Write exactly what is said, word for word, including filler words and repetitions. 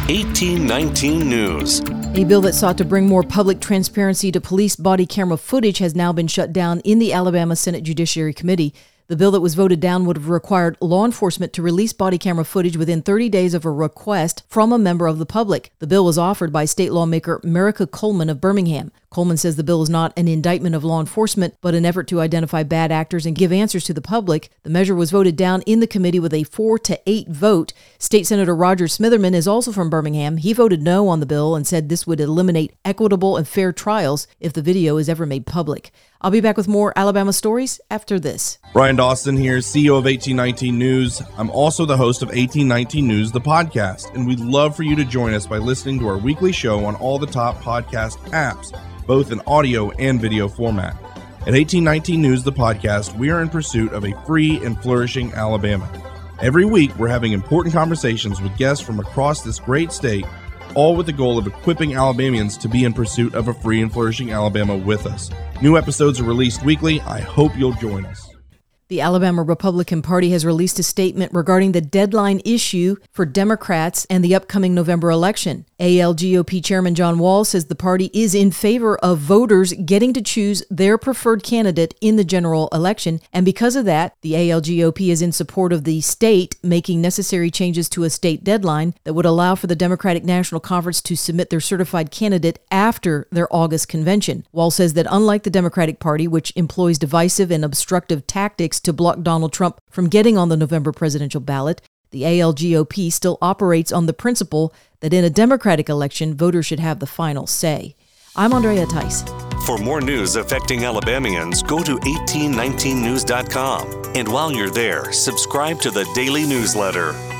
eighteen nineteen News. A bill that sought to bring more public transparency to police body camera footage has now been shut down in the Alabama Senate Judiciary Committee. The bill that was voted down would have required law enforcement to release body camera footage within thirty days of a request from a member of the public. The bill was offered by state lawmaker Merica Coleman of Birmingham. Coleman says the bill is not an indictment of law enforcement, but an effort to identify bad actors and give answers to the public. The measure was voted down in the committee with a four to eight vote. State Senator Roger Smitherman is also from Birmingham. He voted no on the bill and said this would eliminate equitable and fair trials if the video is ever made public. I'll be back with more Alabama stories after this. Brian Dawson here, C E O of eighteen nineteen News. I'm also the host of eighteen nineteen News, the podcast, and we'd love for you to join us by listening to our weekly show on all the top podcast apps, both in audio and video format. At eighteen nineteen News, the podcast, we are in pursuit of a free and flourishing Alabama. Every week, we're having important conversations with guests from across this great state, all with the goal of equipping Alabamians to be in pursuit of a free and flourishing Alabama with us. New episodes are released weekly. I hope you'll join us. The Alabama Republican Party has released a statement regarding the deadline issue for Democrats and the upcoming November election. A L G O P Chairman John Wall says the party is in favor of voters getting to choose their preferred candidate in the general election, and because of that, the A L G O P is in support of the state making necessary changes to a state deadline that would allow for the Democratic National Conference to submit their certified candidate after their August convention. Wall says that unlike the Democratic Party, which employs divisive and obstructive tactics to block Donald Trump from getting on the November presidential ballot, the A L G O P still operates on the principle that in a Democratic election, voters should have the final say. I'm Andrea Tice. For more news affecting Alabamians, go to eighteen nineteen news dot com. And while you're there, subscribe to the daily newsletter.